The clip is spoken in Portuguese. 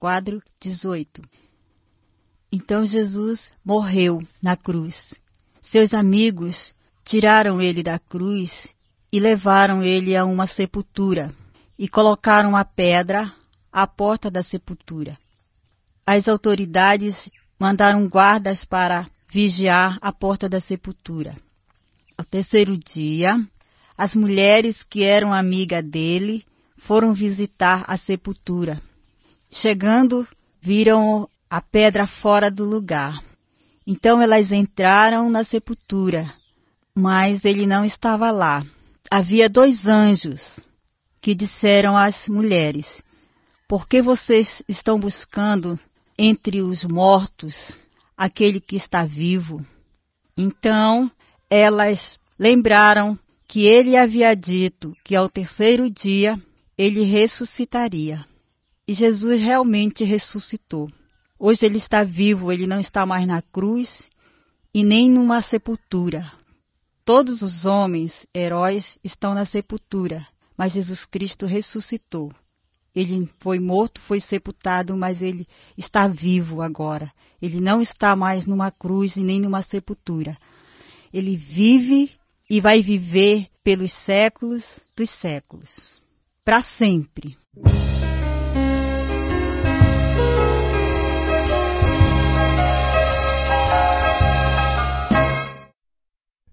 quadro 18. Então Jesus morreu na cruz. Seus amigos tiraram ele da cruz e levaram ele a uma sepultura e colocaram uma pedra à porta da sepultura. As autoridades mandaram guardas para vigiar a porta da sepultura. Ao terceiro dia, as mulheres que eram amigas dele foram visitar a sepultura. Chegando, viram a pedra fora do lugar. Então elas entraram na sepultura, mas ele não estava lá. Havia 2 anjos que disseram às mulheres: por que vocês estão buscando entre os mortos aquele que está vivo? Então elas lembraram que ele havia dito que ao terceiro dia ele ressuscitaria. E Jesus realmente ressuscitou. Hoje ele está vivo, ele não está mais na cruz e nem numa sepultura. Todos os homens, heróis, estão na sepultura, mas Jesus Cristo ressuscitou. Ele foi morto, foi sepultado, mas ele está vivo agora. Ele não está mais numa cruz e nem numa sepultura. Ele vive e vai viver pelos séculos dos séculos, para sempre.